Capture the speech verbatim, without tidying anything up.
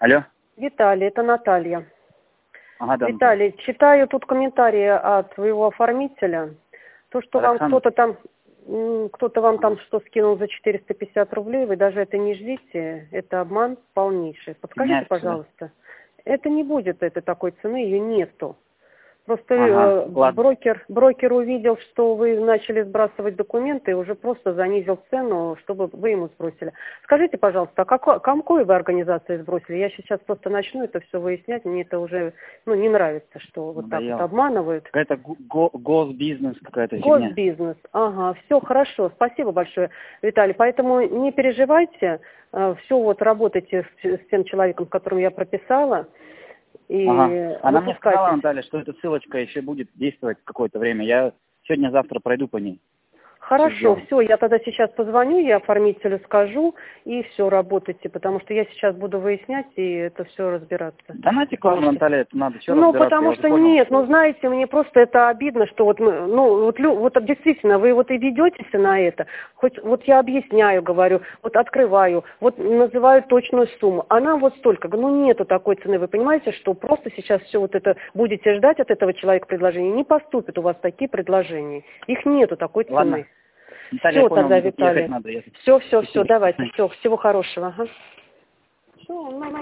Алло. Виталий, это Наталья. Ага, да. Виталий, читаю тут комментарии от своего оформителя. То, что вам Александр. кто-то там, м, кто-то вам там что скинул за четыреста пятьдесят рублей, вы даже это не ждите, это обман полнейший. Подскажите, Меняется, да? пожалуйста, это не будет этой такой цены, ее нету. Просто Ага, э, ладно. брокер, брокер увидел, что вы начали сбрасывать документы и уже просто занизил цену, чтобы вы ему сбросили. Скажите, пожалуйста, а какой, какой вы организации сбросили? Я сейчас просто начну это все выяснять, мне это уже ну, не нравится, что вот так вот Надоело. обманывают. Какая-то го- го- госбизнес, какая-то фигня. Госбизнес, ага, все хорошо, спасибо большое, Виталий. Поэтому не переживайте, все вот работайте с, с тем человеком, с которым я прописала, и Ага. Она мне сказала, выпускайтесь. Наталья, что эта ссылочка еще будет действовать какое-то время. Я сегодня-завтра пройду по ней. Всё Хорошо, сделаю. все, я тогда сейчас позвоню, я оформителю скажу, и все, работайте, потому что я сейчас буду выяснять и это все разбираться. Да нафиг вам, Потому что- Наталья, это надо. Что Ну, разбираться, потому я уже что понял. нет, ну, знаете, мне просто это обидно, что вот мы, ну, вот, лю- вот действительно, вы вот и ведетесь на это, хоть вот я объясняю, говорю, вот открываю, вот называю точную сумму, она вот столько, ну, нету такой цены, вы понимаете, что просто сейчас все вот это будете ждать от этого человека предложения, не поступят у вас такие предложения, их нету такой цены. Ладно. Наталья, я Все понял, тогда, мне тут ехать Виталий. надо. Я тут- Все, все, все, Спасибо. давайте, все, всего хорошего. Ага. Всё, ну,